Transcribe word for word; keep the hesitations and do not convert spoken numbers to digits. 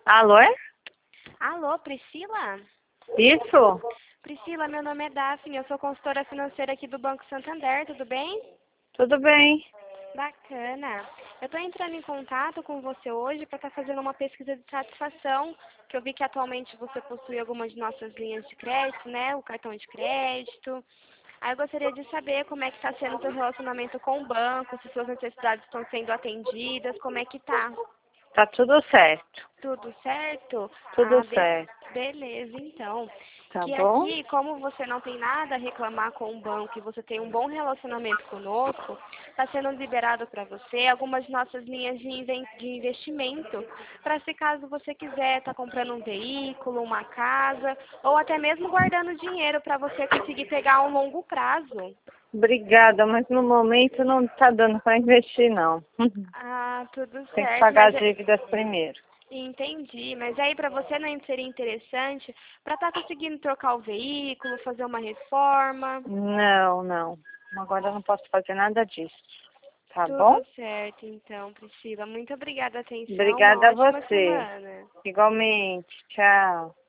Alô? é? Alô, Priscila? Isso? Priscila, meu nome é Daphne, eu sou consultora financeira aqui do Banco Santander, tudo bem? Tudo bem? Bacana. Eu estou entrando em contato com você hoje para estar fazendo uma pesquisa de satisfação, que eu vi que atualmente você possui algumas de nossas linhas de crédito, né? O cartão de crédito. Aí eu gostaria de saber como é que está sendo o seu relacionamento com o banco, se suas necessidades estão sendo atendidas, como é que tá? Tá tudo certo. Tudo certo? Tudo Ah, be- certo. beleza, então. Tá Que bom? aqui, como você não tem nada a reclamar com o banco e você tem um bom relacionamento conosco, está sendo liberado para você algumas de nossas linhas de, inven- de investimento, para se caso você quiser estar comprando um veículo, uma casa, ou até mesmo guardando dinheiro para você conseguir pegar a um longo prazo. Obrigada, mas no momento não tá dando para investir, não. Ah, tudo Tem que certo, pagar mas as é- dívidas primeiro. entendi, mas aí para você não seria interessante para estar conseguindo trocar o veículo, fazer uma reforma. Não, não. Agora eu não posso fazer nada disso. Tá bom? Tudo certo, então, Priscila. Muito obrigada, atenção. Uma Obrigada a ótima você. semana. Igualmente. Tchau.